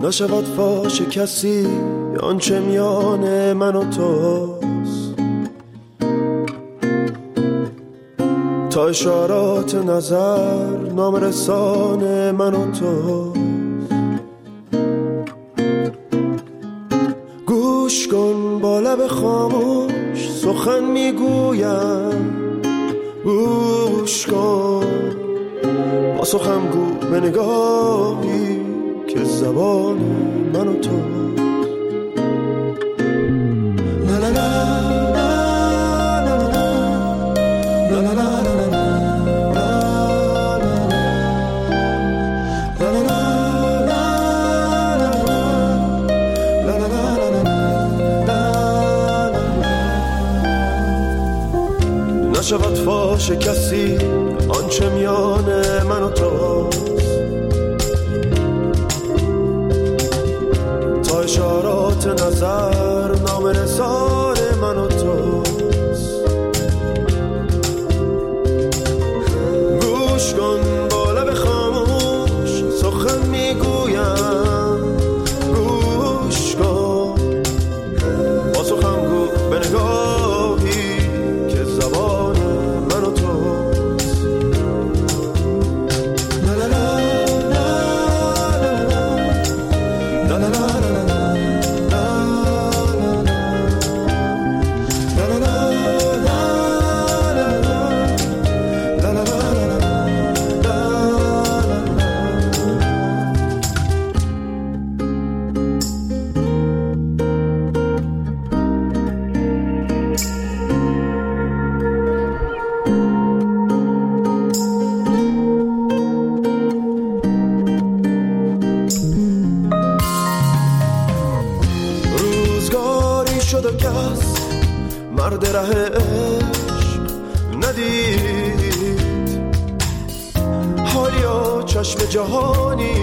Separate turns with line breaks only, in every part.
نشود فاش کسی آنچه میان من و توست، تا اشارات نظر نام رسان من و توست. گوش کن با لب خاموش سخن میگویم، گوش کن با سخن گو به نگاهی که زبان من و تو. لا لا لا نشود فاش کسی آنچه میان من و توست، تا اشارات نظر نام رسان من و توست. گوش کن با لب خاموش سخن میگویم، گوش کن با سخن گو به نگاهی که زبان من و توست. لا لا لا لا لا لا مرد ره عشق ندید، حالیا چشم جهانی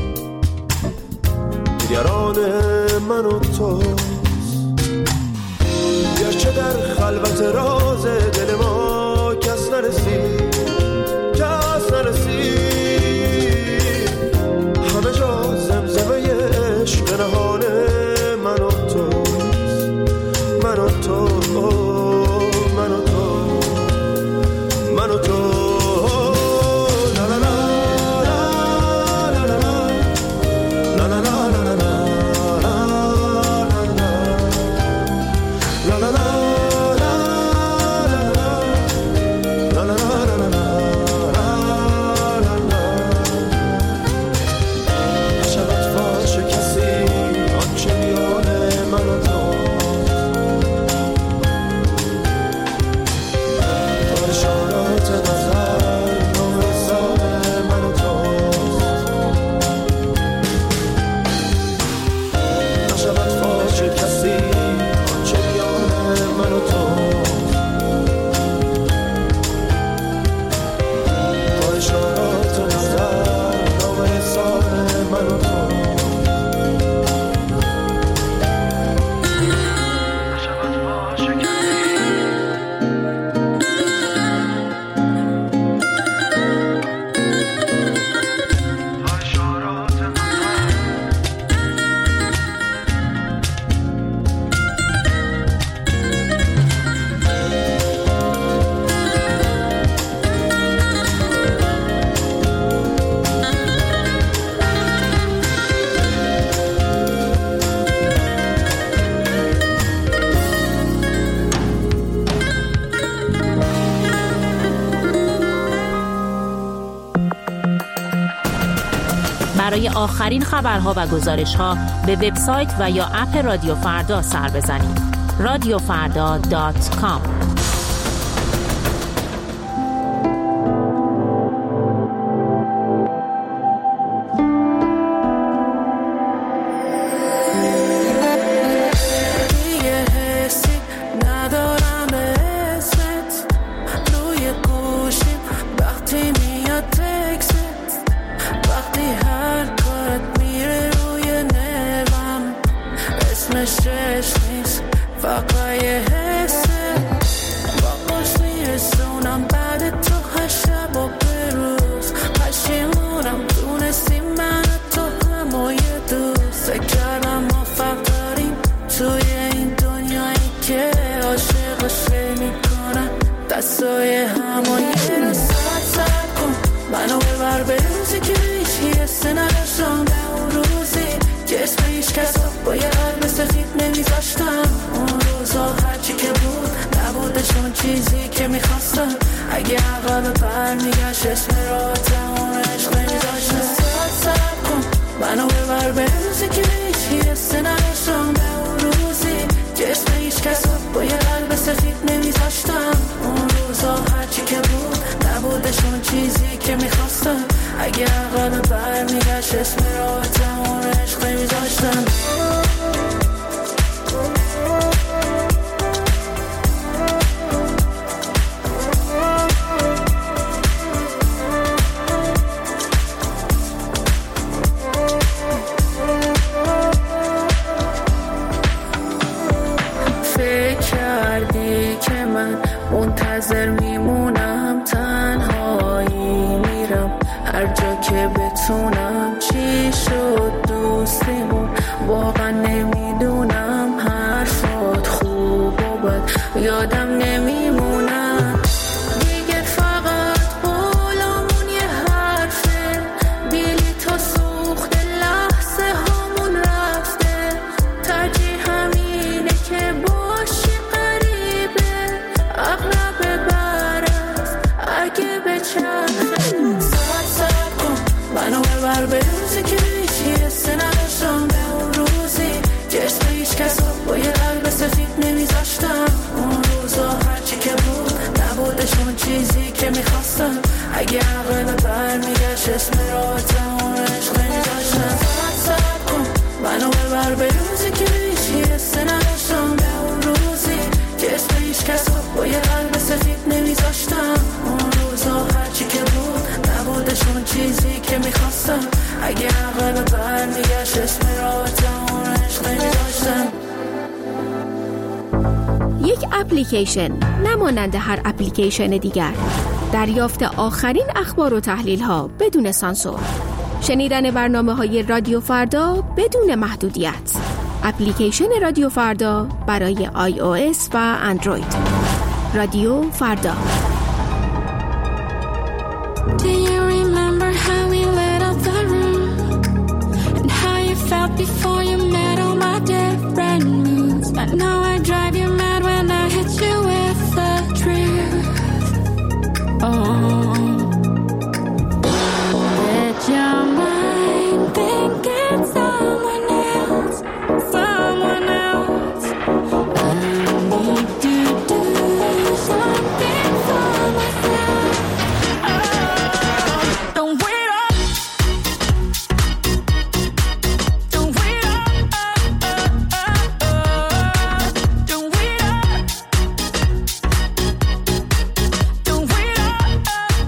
دیگران من و توست. گرچه در خلوت راز دل ما کس نرسید، کس نرسید، همه جا زمزمه عشق نهان من و توست، من و تو، من و تو، من و تو.
برای آخرین خبرها و گزارش‌ها به وبسایت و یا اپ رادیو فردا سر بزنید. radiofarda.com.
دونستی من تو هم و یه دوست فضای همون یه رو سر کن منو ببر به روزی که هیچی حسه نداشتم به اون روزی که اسم هیچ کس با یه قلب سفید نمیذاشتم اون روزا هرچی که بود نبودشون چیزی که میخواستم اگه عقل برمیگشت اسم راحتم اون عشق نمیذاشتم سر کن منو ببر به روزی که هیچی حسه نداشتم به اون روزی که اسم هیچ کس با یه قلب سفید نمیذاشتم اون روزا هرچی که بود نبودشون چیزی که میخواستم اگه عقل برمیگشت اسم راحتم اون عشق نمیذاشتم منتظر میمونم تنهایی میرم هر جا که بتونم چی شد دوستیمون واقعا نمیدونم حرفات خوب و بد یادم نمیمونم دیگه فقط قولمون یه حرفه بیلی تا سوخت لحظه هامون رفته ترجیح همینه که باشی اغلب برست اگه بچرخه سر کن منو ببر به روزی که هیچی حسه نداشتم به اون روزی که اسم هیچ کس با یه قلب سفید نمیذاشتم اون روزا هرچی که بود نبودشون چیزی که میخواستم اگه عقل برمیگشت اسم راحتم اون عشق نمیذاشتم سر کن منو ببر به روزی که هیچی حسه نداشتم به اون روزی که اسم هیچ کس با یه قلب سفید نمیذاشتم اون روزا هرچی که بود نبودشون چیزی که میخواستم اگه عقل برمیگشت اسم راحتم اون عشق نمیذاشتم
یک اپلیکیشن نمانند هر اپلیکیشن دیگر دریافت آخرین اخبار و تحلیل ها بدون سانسور شنیدن برنامه های رادیو فردا بدون محدودیت اپلیکیشن رادیو فردا برای iOS و اندروید رادیو فردا
Do you remember how we lit up the room and how you felt before you met all my different moods I know I drive you mad when I hit you with the truth Oh Let your mind think it's someone else Someone else I need to do something for myself Don't wait up Don't wait up Don't wait up Don't wait up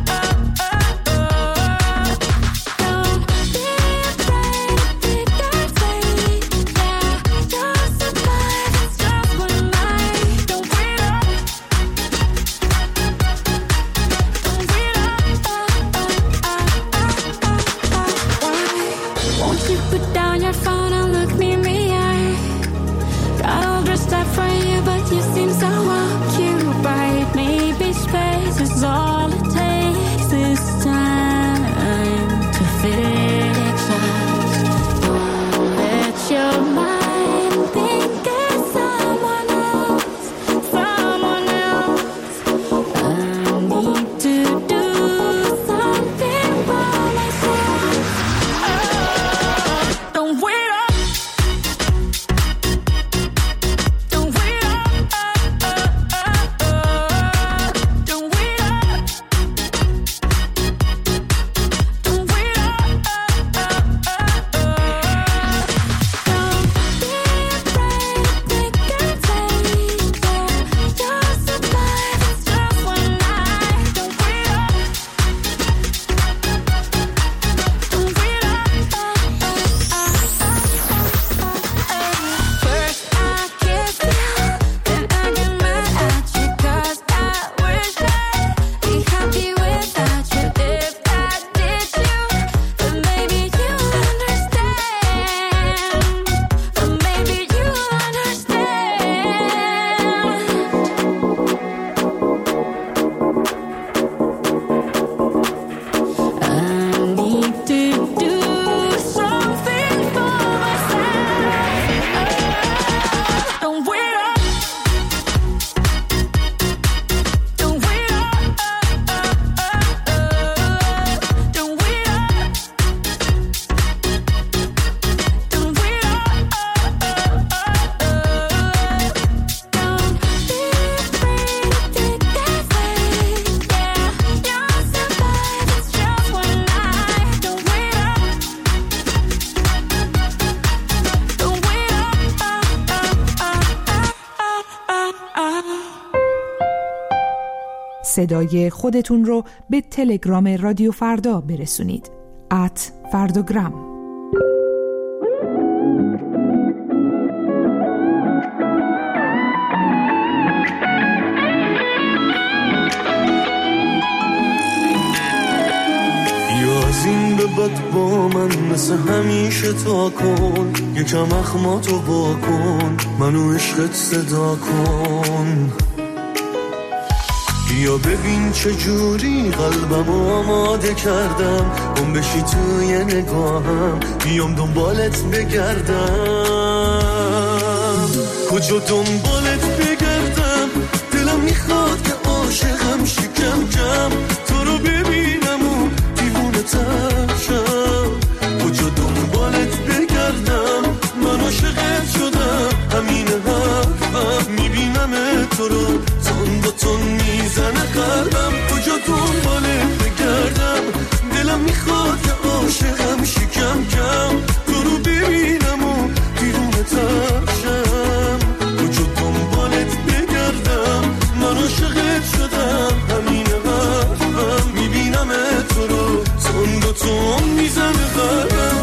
صدای خودتون رو به تلگرام رادیو فردا برسونید. @فردوگرام.
از این به بعد با من مثل همیشه تا کن، یکم اخماتو با کن، منو عشقت صدا کن. بیا ببین چجوری قلبمو آماده کردم، گم بشی توی نگاهم، بیام دنبالت بگردم. کجا دنبالت بگردم، دلم میخواد که عاشقم شکم کم، تو رو ببینم و دیوونه تر شم. کجا دنبالت بگردم، من عاشقت شدم، همین حرفم، میبینم تو رو تون با تون میزنه قلبم. کجا دنبالت بگردم، دلم میخواد که عاشقم شکم کم، تو رو ببینم و دیوونه تر شم. کجا دنبالت بگردم، من عاشقت شدم، همین حرفم، میبینم تو رو تون با تون میزنه قلبم.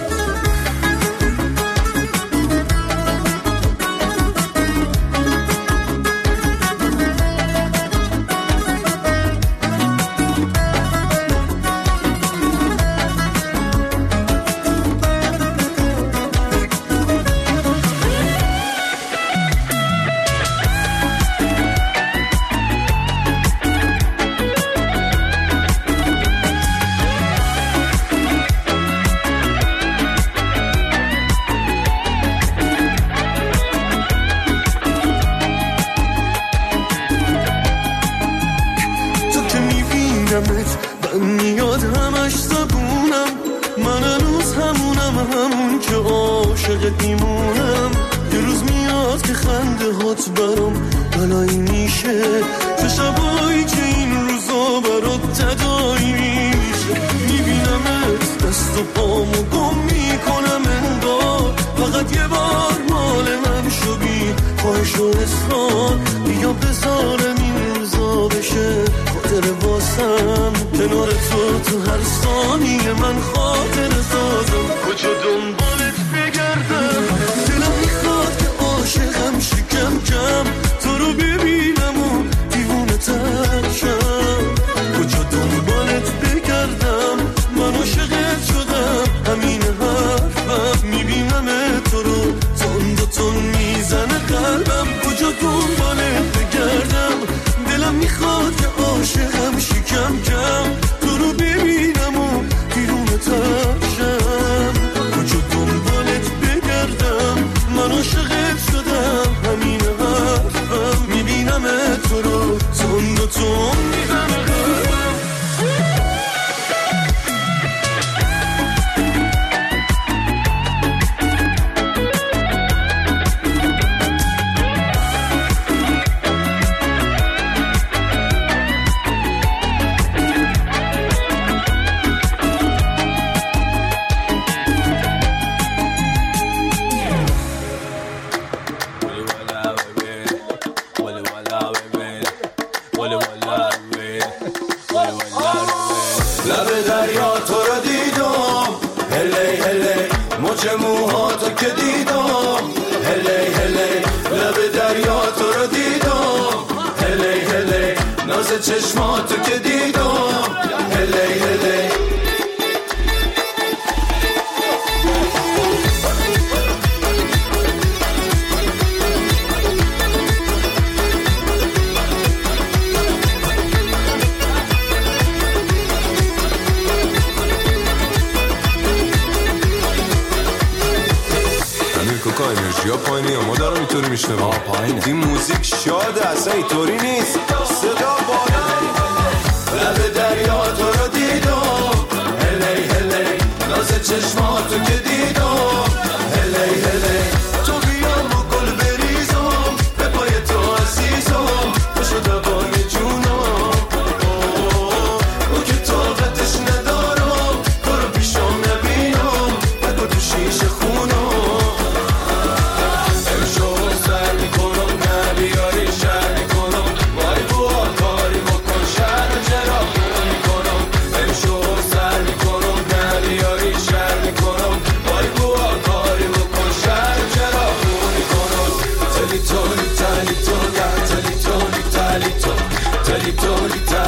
میاد همش زبونم، من هنوز همون که عاشقت میمونم. یه روز میاد که خنده هات برام بلایی میشه، چه شبایی که این روزا برات تدایی میشه. میبینمت دست و پامو گم میکنم انگار، فقط یه بار مال من شو بی خواهش و اصرار. بیا بذارم این روزا بشه خاطر واسم، کنار تو هر ثانیه من خاطر سازم. کجا دنبالت بگردم، دلم میخواد که عاشقم شکم کم، تو رو ببینم و دیوونه تر شم. کجا دنبالت بگردم، من عاشقت شدم، همین حرفم، میبینم تو رو تون با تون میزنه قلبم. کجا دنبالت بگردم، دلم میخواد که عاشقم شکم کم، تو رو ببینم و دیوونه تر شم. کجا دنبالت بگردم، من عاشقت شدم، همین حرفم، میبینم تو رو تون و تون میزنه قلبم. لب دریا تو رو دیدم، هلی هلی مچ موهاتو که دیدم، هلی هلی لب دریا تو رو دیدم، هلی هلی ناز چشماتو که دیدم، هلی هلی.
یا پایینی یا ما دارم اینطوری میشنم پایینه. این موزیک شاده اصلا اینطوری نیست، صدا بالا. لب دریا تو رو دیدم، هلی هلی ناز چشماتو که دیدم، هلی هلی تو بیام و گل بریزم به پای تو عزیزم، تو شده بای جونم، او که طاقتش ندارم، تو رو پیشم نبینم، بگو تو شیشه خونم.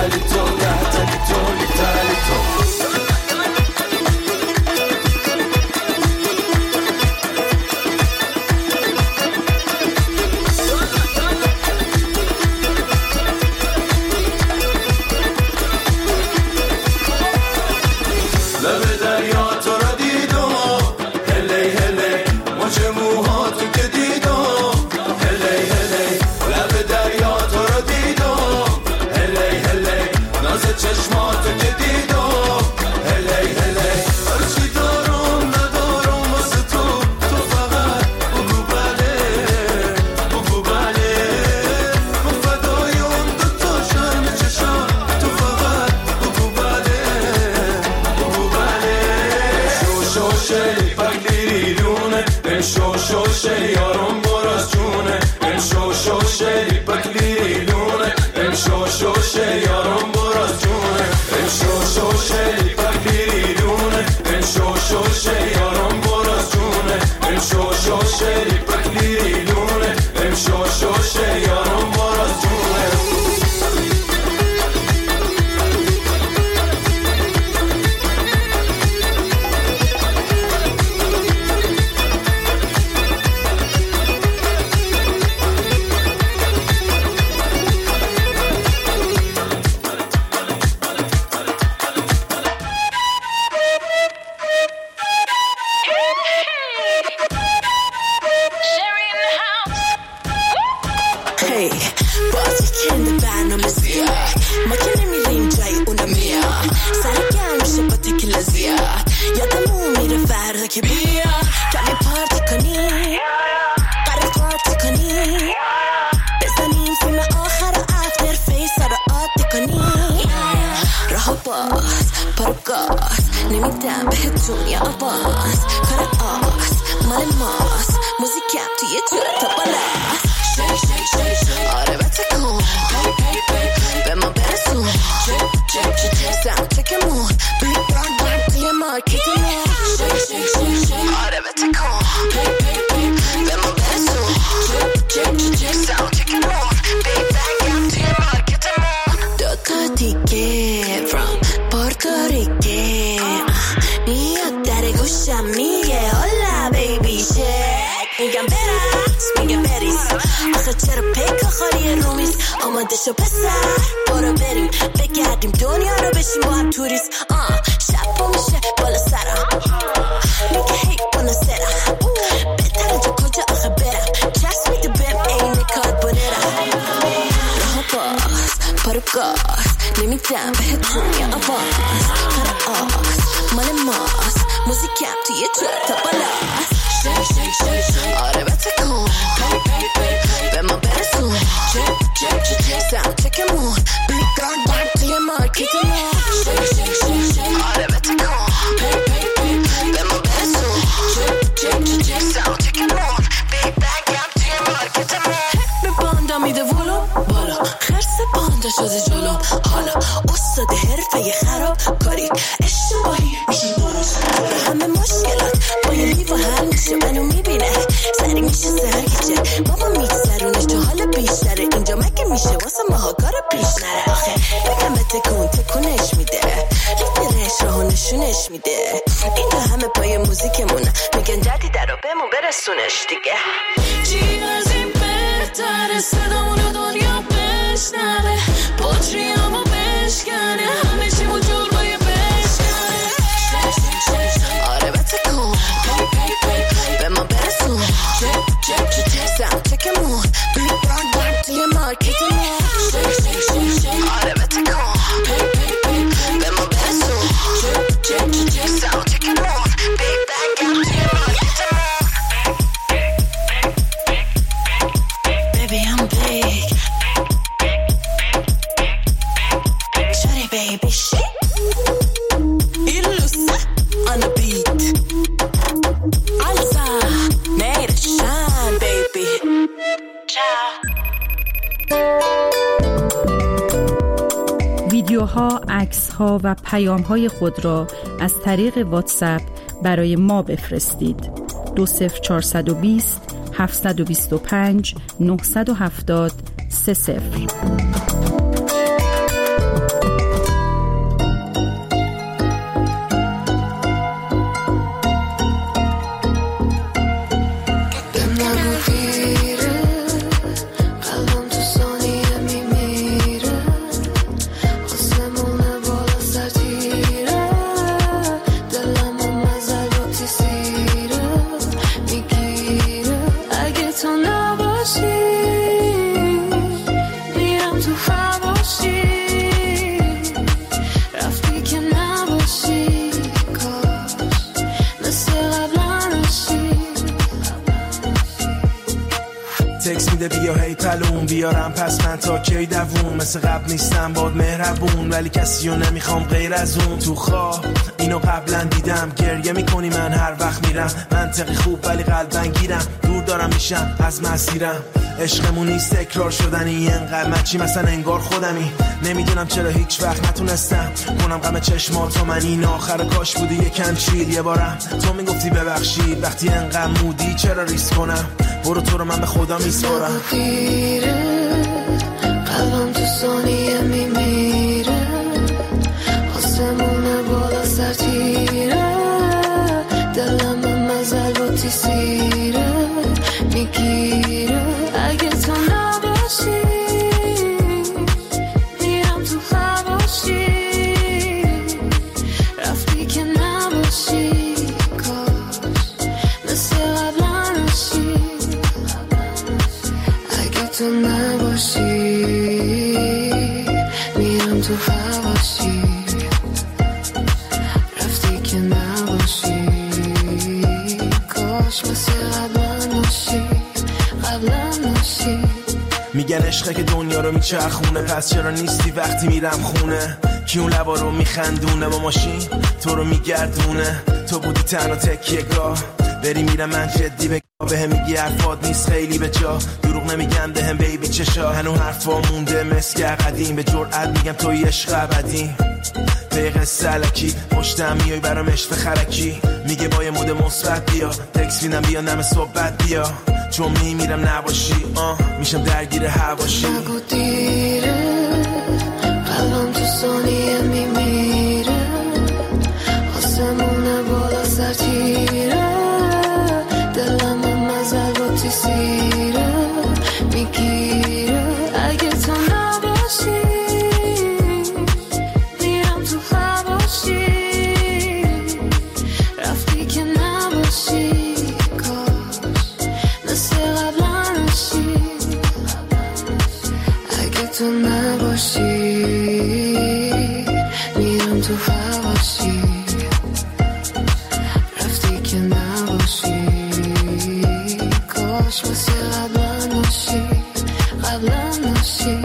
ویدیوها، عکس‌ها و پیام‌های خود را از طریق واتساپ برای ما بفرستید. 20420 725 970 30.
تلون بیارم پس من تا کی دووم مثل قبل نیستم باد مهربون ولی کسی رو نمیخوام غیر از اون تو خواب اینو قبلا دیدم گریه میکنی من هر وقت میرم منطقی خوب ولی قلبن گیرم دور دارم میشم از مسیرم عشقمون نیست تکرار شدنی انقدر مچی مثلا انگار خودمی نمیدونم چرا هیچ وقت نتونستم کنم غم چشماتو من این آخر کاش بودی یکم چیل یه بارم تو میگفتی ببخشید وقتی انقدر مودی چرا ریسک کنم برو تو رو من به خدا میسپارم
قلبم تو ثانیه میمیره آسمونه بالا سر تیره دلم به مزل و تیسیره میگیره اگه تو نباشی میرم تو هواشی رفتی که نباشی کاش مثل قبلا نشی اگه تو نباشی میرم تو هواشی رفتی که نباشی کاش مثل قبلا نشی قبلا نشی
میگن عشقه که دنیا رو میچرخونه پس چرا نیستی وقتی میرم خونه کی اون لبا رو میخندونه با ماشین تو رو میگردونه تو بودی تنها تکیه گاه بری میرم من جدی به میگی حرفات نیست خیلی به جا دروغ نمیگم دهم بیبی چشا هنو حرفا مونده مسک قدیم به جرئت میگم توی عشق ابدی پیق سلکی پشتم میای برام عشق خرکی میگه با یه مود مثبت بیا تکس میدم بیا نم صحبت بیا چون میمیرم نباشی میشم درگیر هواشی
نگو دیره قلبم تو ثانیه میمیره آسمونه بالا سر تیره دلم به مزل و تیسیره میگیره اگه تو نباشی میرم تو هواشی رفتی که نباشی کاش مثل قبلا نشی اگه تو نباشی میرم تو هواشی رفتی که نباشی کاش مثل قبلا نشی قبلا نشی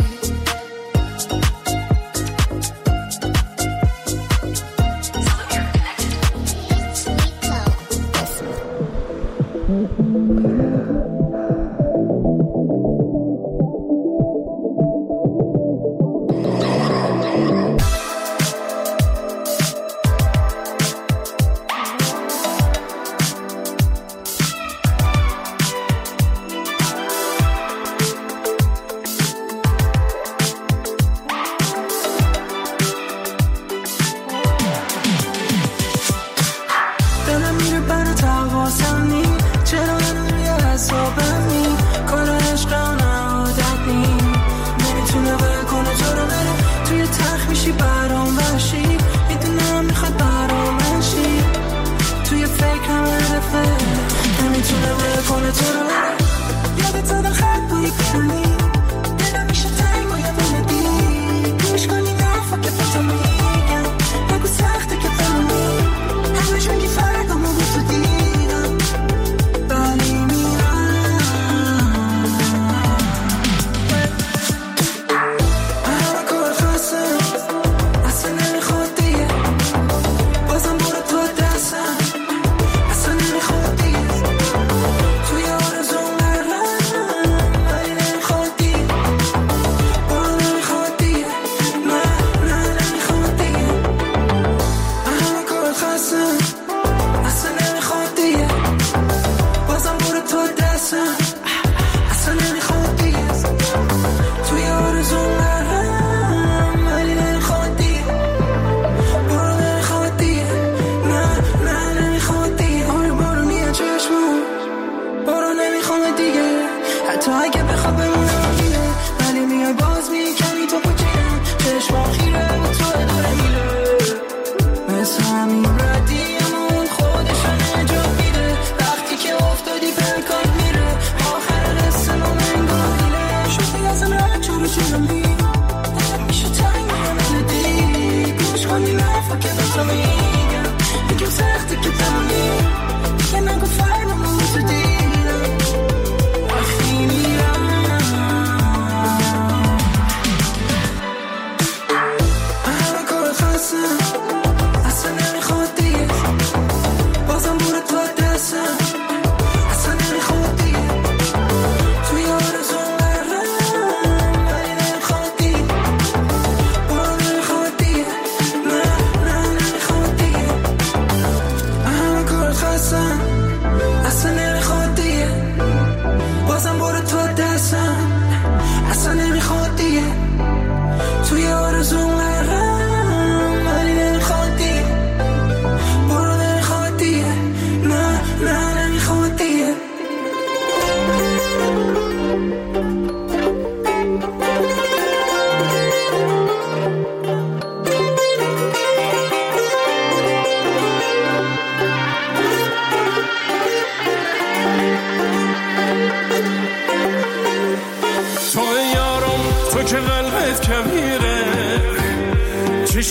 نگو فردا موزو دیدم وقتی میرم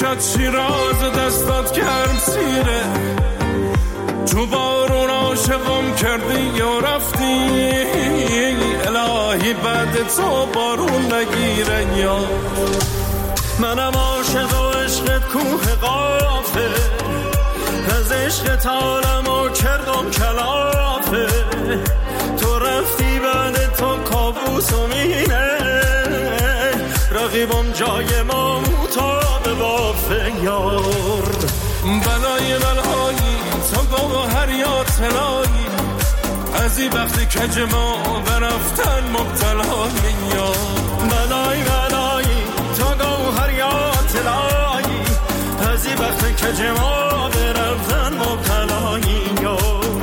شد شیراز دستات گرم سیره، تو بارون عاشقم کردی یا رفتی، الهی بعد تو بارون نگیره یا.
منم عاشق و عشقت کوه قافه، از عشقت عالمو کردم کلافه، تو رفتی بعد تو کابوس و مینه، رقیبم جای ما مطاب بافه یار.
بلای بلایی تا گوهر یا طلایی، از این وقتی کج ما برفتن مبتلای یا.
بلای بلایی تا گوهر یا طلایی، از این وقتی کج ما برفتن مبتلای یا.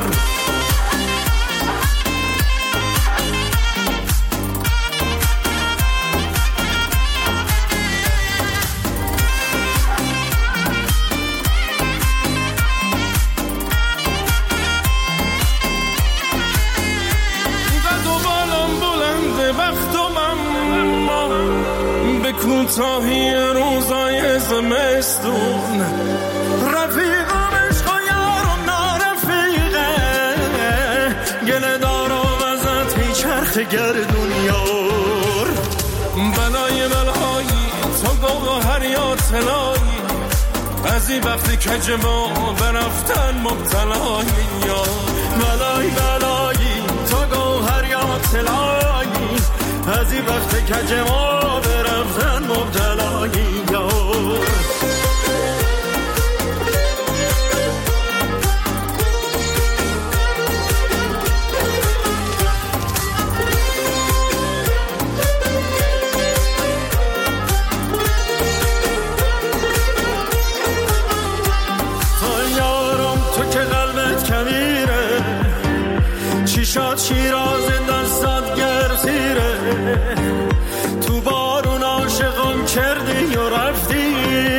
کوتاهی روزای زمستون، رفیقم عشق و یار و نارفیقه، گله دار و وزت هی چرخ گردون یار. بلای بلایی تا گوهر یا طلایی، از این وقتی کج ما برفتن مبتلای یا.
بلای بلایی تا گوهر یا طلایی، از این وقت کج ما برفتن مبتلایی یار. تو یارم تو که قلبت کمیره، چی شد شیراز دستات گرسیره، تو بارون عاشقم کردی و رفتی،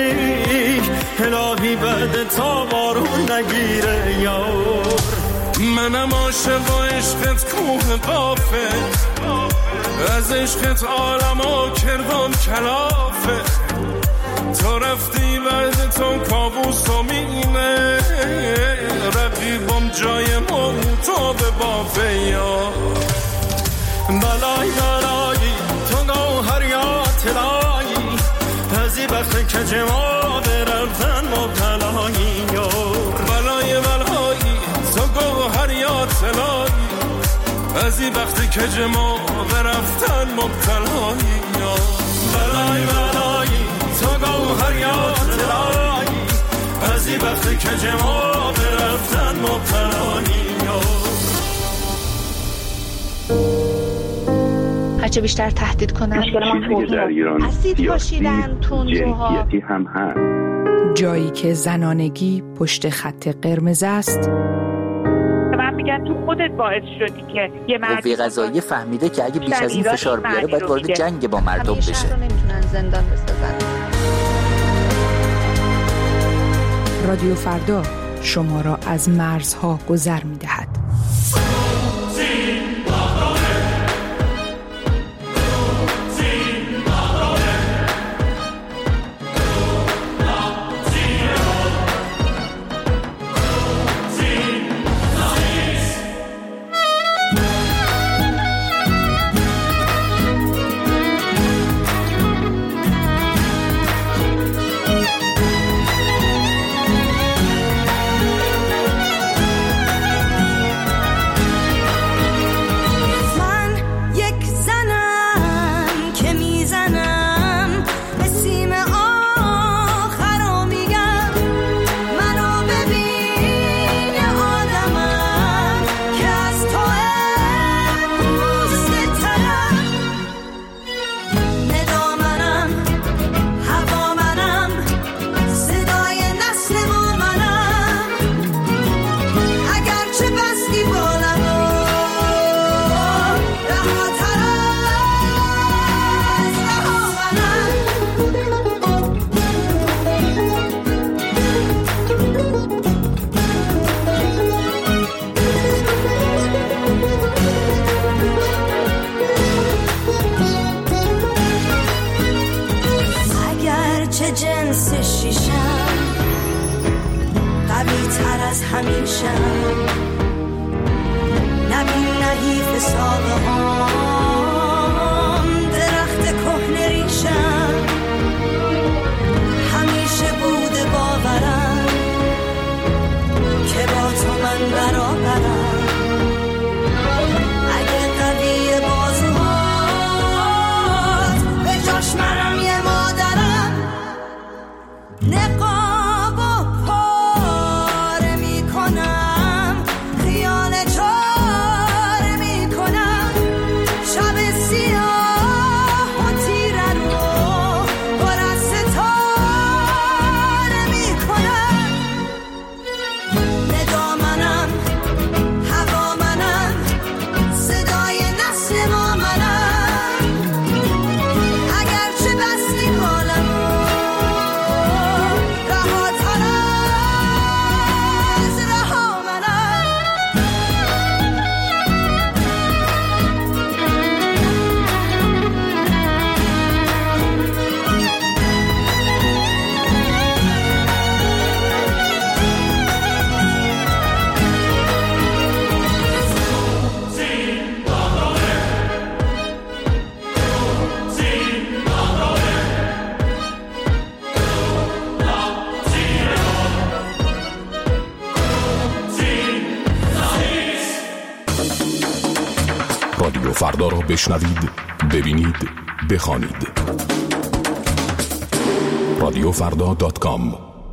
الهی بعد تا بارون نگیره یار.
منم عاشق و عشقت کوه قافه، از عشقت عالمو کردم کلافه، تو رفتی بعد تو کابوس و مینه، رقیبم جای ما تو به بافه یا.
بلای بلایی تو گوهر یا طلایی، از این وقت کج ما برفتن مبتلایی یار.
بلای بلایی تو گوهر یا طلایی، از این وقت کج ما برفتن مبتلایی یار.
بلای بلایی تو گوهر یا طلایی، از این وقت کج ما برفتن مبتلایی یار.
هرچه بیشتر تهدید کنن اسید پاشیدن تندروها
هم هست.
جایی که زنانگی پشت خط قرمز است،
من میگم تو خودت باعث شدی که یه
قوه قضاییه فهمیده که اگه بیش از این فشار بیاره باید وارد جنگ با مردم بشه.
همیشه نمیتونن زندان بسازن.
رادیو فردا شما را از مرزها گذر می‌دهد.
از همیشه نبین نحیف ساقه هام درخت کهنه ریشم همیشه بوده باورم که با تو من برابرم اگه قوی بازوهات به جاش منم یه مادرم نقاب و پاره میکنم خیال چاره میکنم شب سیاه و تیره رو پر از ستاره میکنم ندا منم هوا منم صدای نسل ما منم اگرچه بستی بالمو رهاتر از رها منم
رادیو فردا را بشنوید، ببینید، بخوانید. radiofrda.com.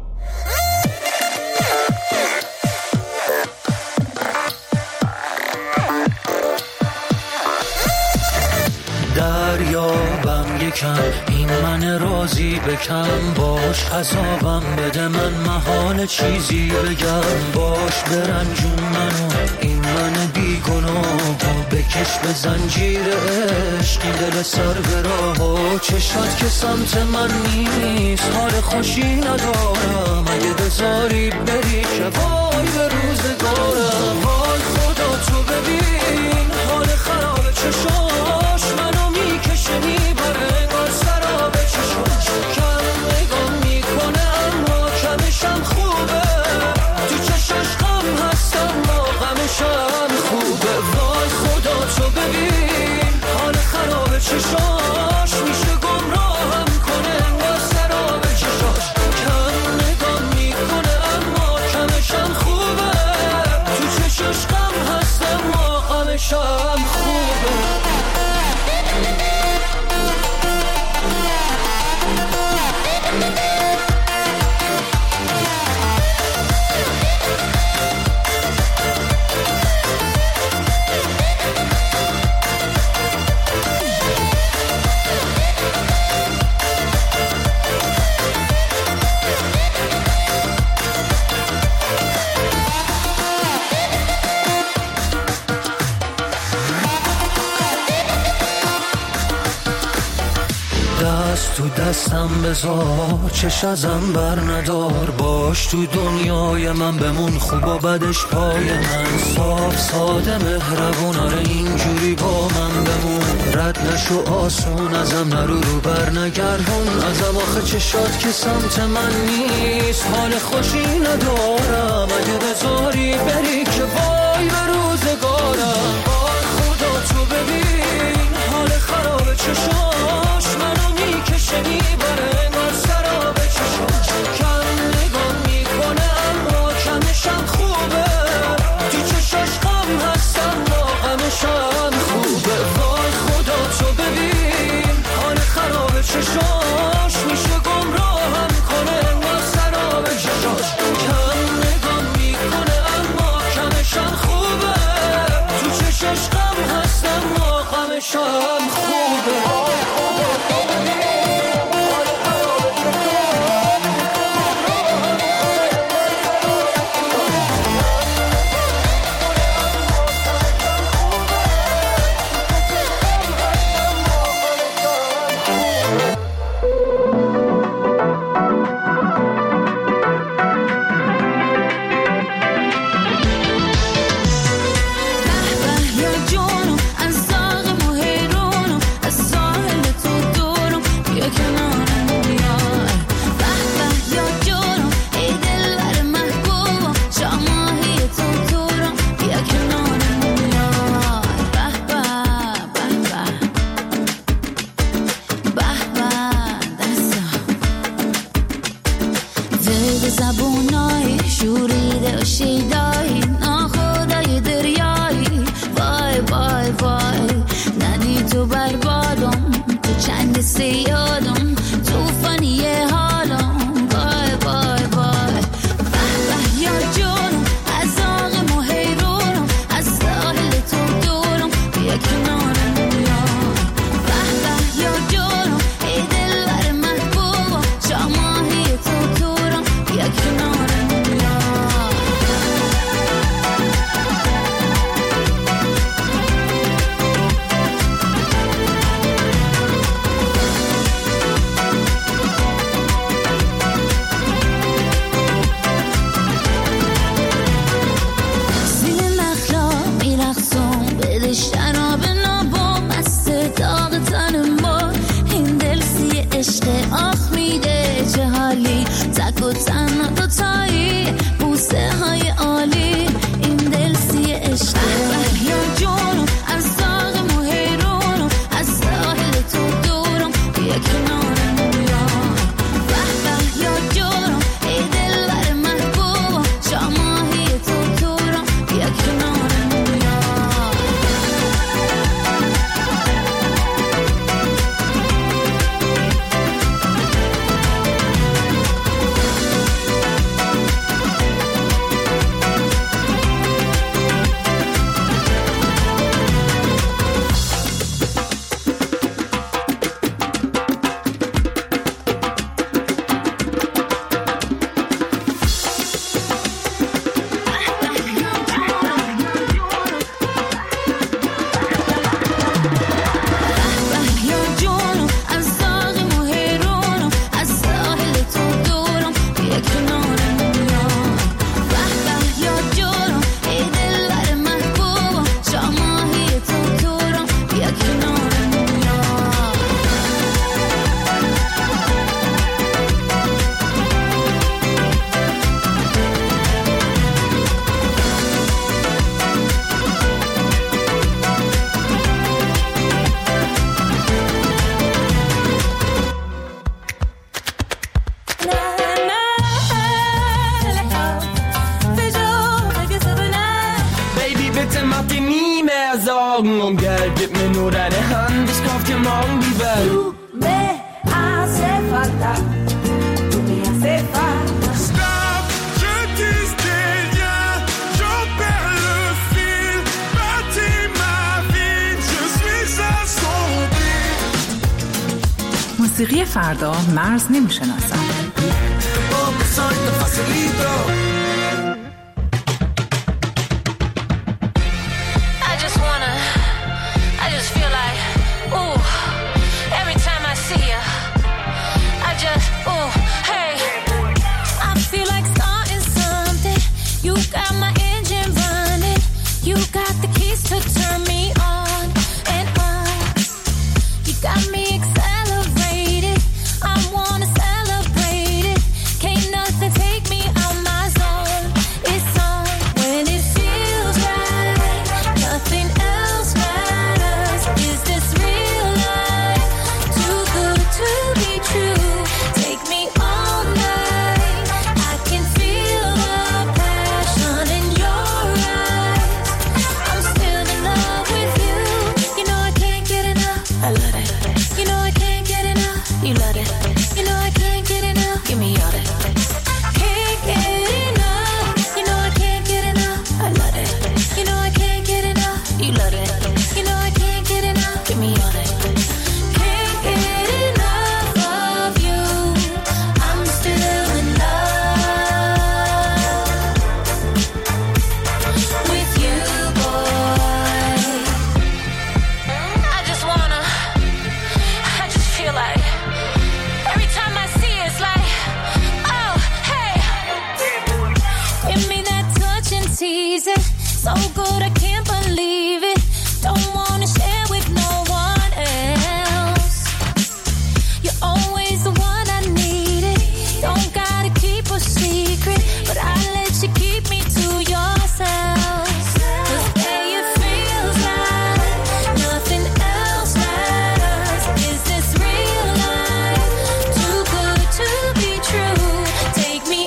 دریابم یکم این من راضی بکن باش عذابم بده من محال چیزی بگم باش برنجون منو این من بیگناه بکش به زنجیر عشق این دل سر به راه چشات که سمت من نیست حال خوشی ندارم اگه بذاری بری که وای به روزگارم وای خدا تو ببین حال خراب چشاش منو میکشه میبره انگار سراب چشاش کم نگام میکنه اما کمشم خوبه تو چشاش غم هستم ما غمشم خوبه وای خدا تو ببین حال خراب چشاش میشه گمراهم کنه انگار سراب چشاش کم نگام میکنه اما کمشم خوبه تو چشاش غم هستم ما غمشم خوبه تو دستم بذار چش ازم بر ندار باش تو دنیای من بمون خوب و بدش پای من صاف ساده مهربون آره اینجوری با من بمون رد نشو آسون ازم نرو رو بر نگردون ازم آخه چشات که سمت من نیست حال خوشی ندارم اگه بذاری بری که وای به روزگارم وای خدا تو ببین حال خراب چشاش منو میکشه میبره انگار سراب چشاش کم نگام میکنه اما کمشم خوبه تو چشاش غم هستم ما غمشم خوبه وای خدا تو ببین حال خراب چشاش میشه گمراهم کنه انگار سراب چشاش کم نگام میکنه اما کمشم
دل زبونای شوریده و شیدایی ناخدای دریایی وای وای وای ندی تو بربادم تو چند سیادم توفانی حالم وای وای وای به به یا جونم از آغم و حیرونم از ساحل تو دورم بیا کنارم بیا به به یا جونم ای دلبر محبوبم شاماهی تو دورم بیا کنارم بیا تک و تنها دوتایی بوسه های عالی این دل سی عشقه یا جونم از داغم و حیرونم از ساحل تو دورم بیا کنارم بیا به به یا جونم ای دلبر محبوبم شاماهی تو دورم بیا کنارم بیا
Augen, Geld, gib mir nur deine Hand, ich kauf dir morgen die Welt.
Du me hace falta, tu me hace falta.
Stop, je dis rien, j'en perds le fil. Bâtis ma vie, je suis assombri.
موسیقی فردا مرز نمیشناسد.
To turn me on and on, you got me accelerated. I wanna celebrate it. Can't nothing take me out my zone. It's on when it feels right. Nothing else matters. Is this real life? Too good to be true. Take me all night. I can feel the passion in your eyes. I'm still in love with you. You know I can't get enough. I love it. You know I can't get enough. You love it. You know I can't get enough. Give me all that. Can't get enough. You know I can't get enough. I love it. You know I can't get enough. You love it. You know I can't get enough. Give me all that. Can't get enough of you. I'm still in love with you, boy. I just feel like every time I see it, it's like, oh, hey. Give me that touch and tease it. So good I can't believe it. Don't wanna share with no one else. You're always the one I needed. Don't gotta keep a secret, but I let you keep me to yourself. 'Cause hey, it feels like nothing else matters. Is this real life? Too good to be true. Take me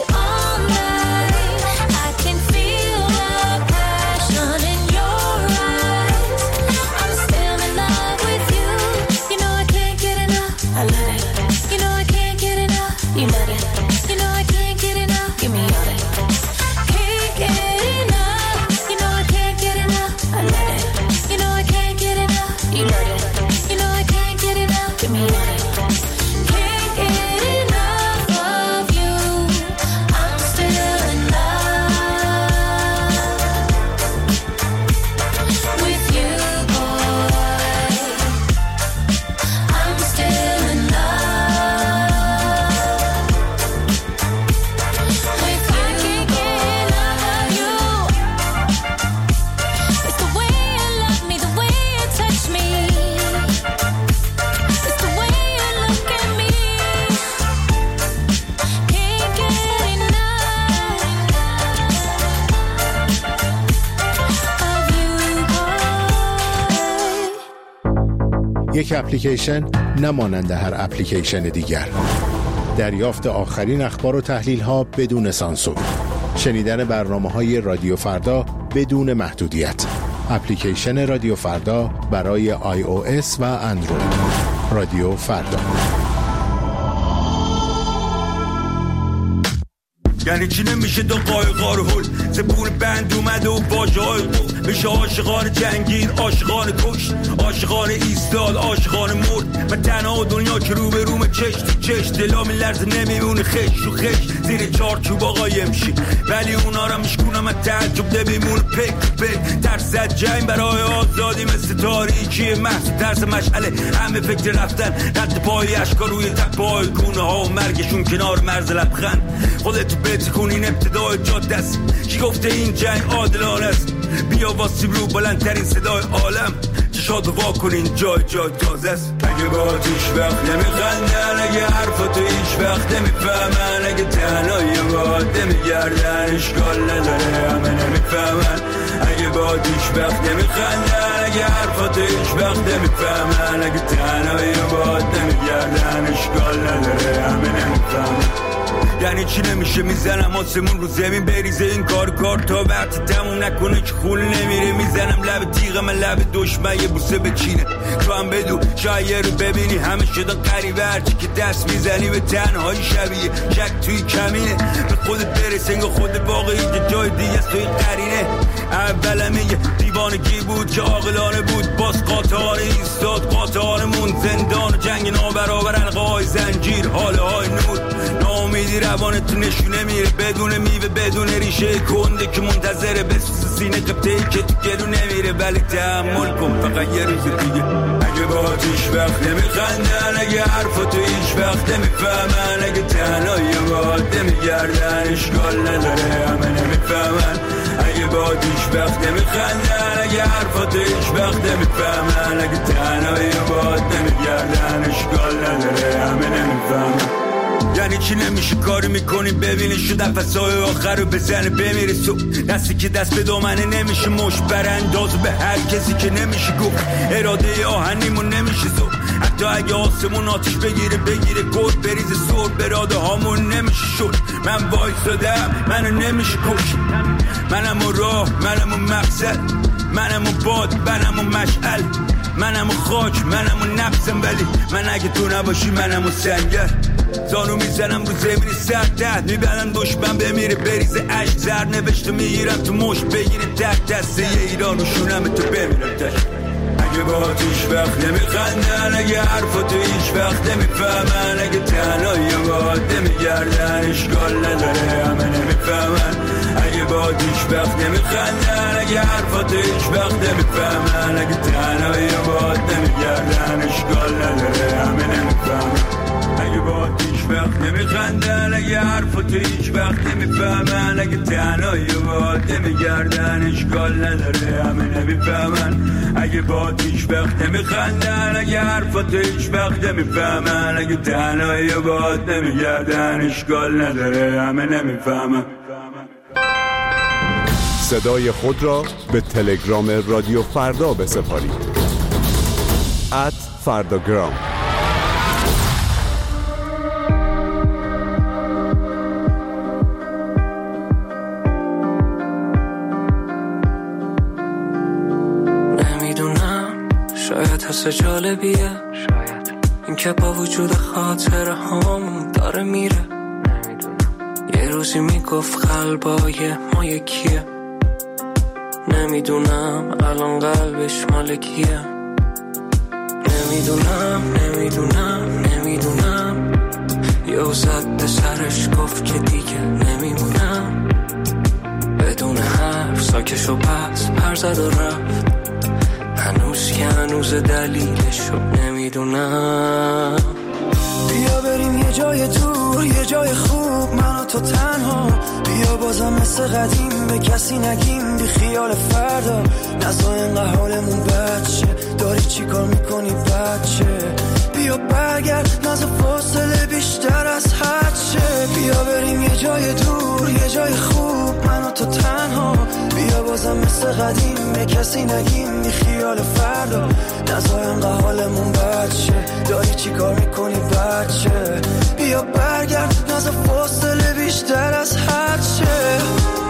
یک اپلیکیشن نمانند هر اپلیکیشن دیگر. دریافت آخرین اخبار و تحلیل ها بدون سانسور. شنیدن برنامه‌های رادیو فردا بدون محدودیت. اپلیکیشن رادیو فردا برای iOS و اندروید. رادیو فردا.
یعنی چی نمیشه دو قایقا رو هل زبون بند اومده و واژه های قفل میشه عاشقان جنگین، عاشقان کشت، عاشقان ایستاد، عاشقان مرد. و تنها دنیا که رو به روم چش تو چش دلا میلرزه نمیمونه خش و خش زیر چارچوب آقای امشی، ولی اونا را میشکونم از تعجب نمیمونه پک پک. ترس از جنگ برای آزادی مثل تاریکی محض ترس مشعله همه فکر رفتن رد پای اشکار روی تپای گونه ها و مرگشون کنار مرز لبخند. خودتو بتکون این ابتدای جاده است. کی گفته این جنگ عادلانه است؟ بیا واسیم رو بلندترین صدای عالم چشاتو وا کنین جای جای تازه است. اگه با هیچ وقت نمیخندن، اگه حرفاتو هیچ وقت نمیفهمن، اگه تنهایی باد نمیگردن اشکال نداره همه نمیفهمن. اگه با هیچ وقت نمیخندن، اگه حرفاتو هیچ وقت نمیفهمن، اگه تنهایی باد نمیگردن اشکال نداره همه نمیفهمن. یعنی چی نمیشه میزنم آسمون رو زمین بریزه این کار تا وقتی تموم نکنه که خون نمیره. میزنم لب تیغم لب دشمن یه بوسه بچینه تو هم بدو شاید رو ببینی همه شدن قریبه هرچی که دست میزنی به تنهایی شبیه شک توی کمینه. به خودت برس انگاه خود واقعی جای دیگه است توی قرینه. اولم یه دیوانگی بود که عاقلانه بود باز قاطعانه ایستاد قاطعانمون زندان و جنگ نابرابر حلقه های زنجیر حاله های نور ناامیدی روانت نشونه میره بدون میوه بدون ریشه کنده که منتظره بسوس سینه قبطه‌ای که تو گلو نمیره ولی تحمل کن فقط یه روز دیگه. اگه با هیچ وقت نمیخندن، اگه حرفاتو هیچ وقت نمیفهمن، اگه تنهایی باد نمیگردن اشکال نداره همه نمیفهمن. اگه با هیچ وقت نمیخندن، اگه حرفاتو هیچ وقت نمیفهمن، اگه تنهایی باد نمیگردن اشکال نداره همه نمیفهمن. یعنی چی نمیشه کاری میکنی ببینی شد نفسای آخر رو بزنه بمیره سو دستی که دست به دامنه نمیشه مش براندازو به هر کسی که نمیشه گفت اراده آهنیمون نمیشه زو. حتی اگه آسمون آتش بگیره گل بریزه سر براده هامون نمیشه شد. من وایسادم منو نمیشه کش، منم و راه منم و مقصد، منم و باد منم و مشعل، منم و خاک منم و نفسم، ولی من اگه تو نباشی منم و سنگر. زانو میزنم رو زمین سردت میبرن دشمن بمیره بریزه عشق زر نوشته میگیرم تو مشت بگیره تک دسته ایران و شونم تو بمیرم تش. اگه با هیچ وقت نمیخندن، اگه حرفاتو هیچ وقت نمیفهمن، اگه تنهایی باد نمیگردن اشکال نداره همه نمیفهمن. اگه با هیچ وقت نمیخندن، اگه حرفاتو هیچ وقت نمیفهمن، اگه تنهایی باد نمیگردن اشکال نداره همه نمیفهمن. اگه با هیچ وقت نمیخندن، اگه حرفاتو هیچ وقت نمیفهمن، اگه تنهایی باد نمیگردن اشکال نداره همه نمیفهمن. اگه با هیچ وقت نمیخندن، اگه حرفاتو هیچ وقت نمیفهمن، اگه تنهایی باد نمیگردن اشکال نداره همه نمیفهمن.
صدای خود را به تلگرام رادیو فردا بسپارید @فرداگرام.
حس جالبیه این که با وجود خاطره هم داره میره. یه روزی میگفت قلبای ما یکیه، نمیدونم الان قلبش مال کیه. نمیدونم یه زد به سرش گفت که دیگه نمیمونم. بدون حرف ساکش و پس پر زد و رفت، هنوز دلیلشو نمیدونم.
بیا بریم یه جای دور، یه جای خوب من و تو تنها. بیا بازم مثل قدیم به کسی نگیم بی خیال فردا. نزا اینقدر حالمون بچه داری چی کار میکنی بچه. بیا برگرد نزا فاصله بیشتر از حدشه. بیا بریم یه جای دور، یه جای خوب من و تو تنها. بیا بازم مثل قدیم به کسی نگیم بی خیال فردا نزا انقدر حالمون بد شه داری چی کار میکنی بچه بیا برگرد نزا فاصله بیشتر از حد شه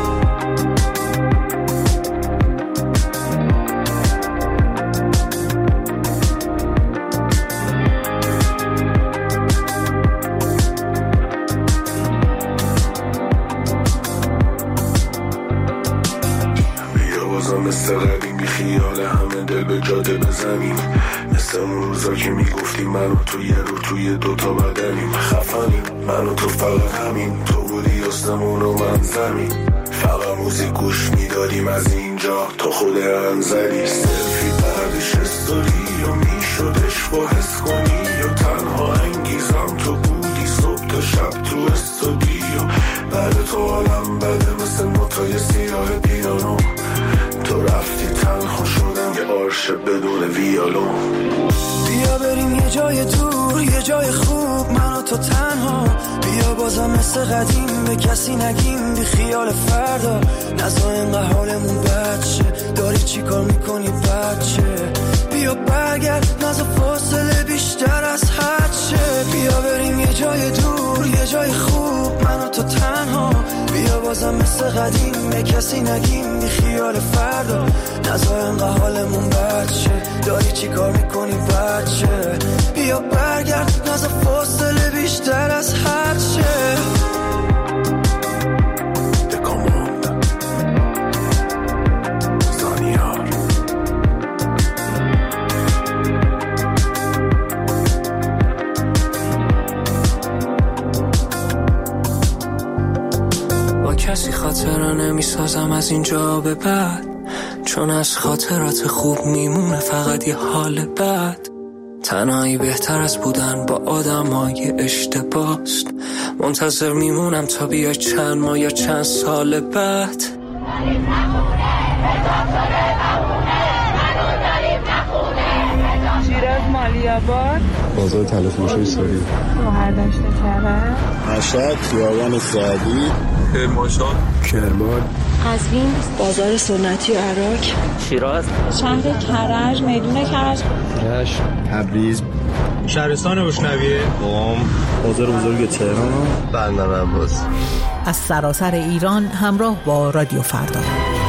مثل قدیم بی خیال همه دل به جاده بزنیم مثل اون روزا که میگفتیم من و تو یه رو توی دوتا بدنیم خفنیم من و تو فقط همین تو بودی آسمون و من زمین فقط موزیک گوش میدادیم از اینجا تا خود انزلی سلفی بعدش استوری و میشدش با حس کنی یا تنها انگیزم تو بودی صبح تا شب تو استودیو بعد تو حالم بده مثل نوتای سیاه پیانو تو رفتی تنها شدم یه عرش بدون ویالون
بیا بریم یه جای دور یه جای خوب من و تو تنها بیا بازم مثل قدیم به کسی نگیم بی خیال فردا نزا اینقدر حالمون بد شه داری چی کار میکنی بچه بیا برگرد نزا فاصله بیشتر از حد شه بیا بریم یه جای دور یه جای خوب من و تو تنها بیا بازم مثل قدیم به کسی نگیم بی خیال فردا نزا اینقدر حالمون بد شه داری چی کار میکنی بچه بیا برگرد نزا فاصله بیشتر از حد شه
کسی خاطره نمیسازم از اینجا به بعد چون از خاطرات خوب میمونه فقط یه حال بد تنهایی بهتر از بودن با آدمای اشتباست منتظر میمونم تا بیای چند ماه یا چند سال بعد
شیراز مالیاباد
بازار تلفروشی سوری
مهردشت کرد
مشهد خیابان سعدی
کرمانشاه
کرمان
قزوین بازار سنتی عراق
شیراز
شهر کرج میدون کرج
رشت تبریز
شهرستان بوشنویه
قم بازار بزرگ تهران بندر عباس
از سراسر ایران همراه با رادیو فردا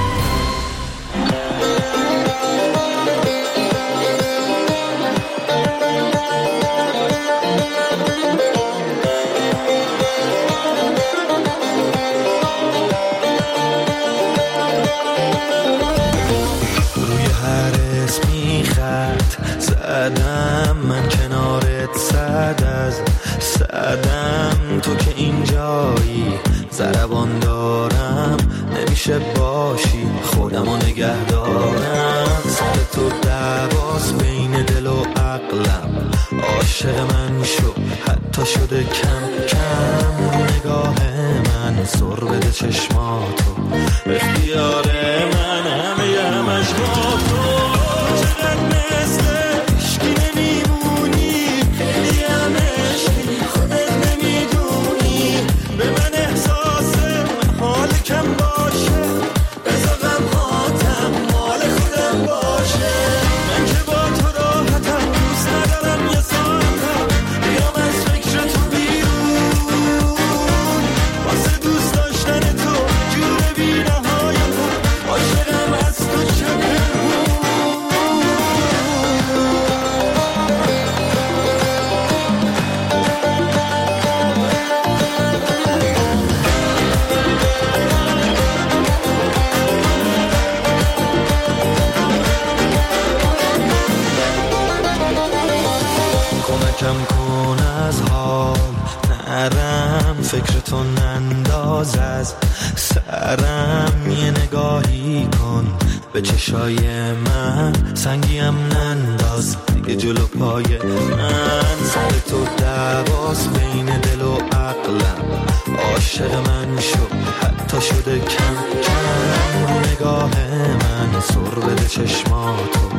زدم من کنارت صد از صدم تو که اینجایی ضربان دارم نمیشه باشی خودمو نگه دارم سر تو دعواست بین دل و عقلم عاشق من شو حتی شده کم کم نگاه من سر بده چشماتو اختیار من همه همش با تو چقدر مثل عشقی نمیمونی خیلی هم عشقی خودت نمیدونی به من احساس حال کم باشه بذار غمهاتم مال خودم باشه من که با تو راحتم دوست ندارم یه ساعتم بیام از فکر تو بیرون واسه دوست داشتن تو جور بی نهایتم عاشقم از تو چه کم کن از حال نرم فکرتو ننداز از سرم یه نگاهی کن به چشای من سنگیم ننداز دیگه جلو پای من سر تو دعواست بین دل و عقلم عاشق من شو حتی شده کم کم نگاه من سر بده چشماتو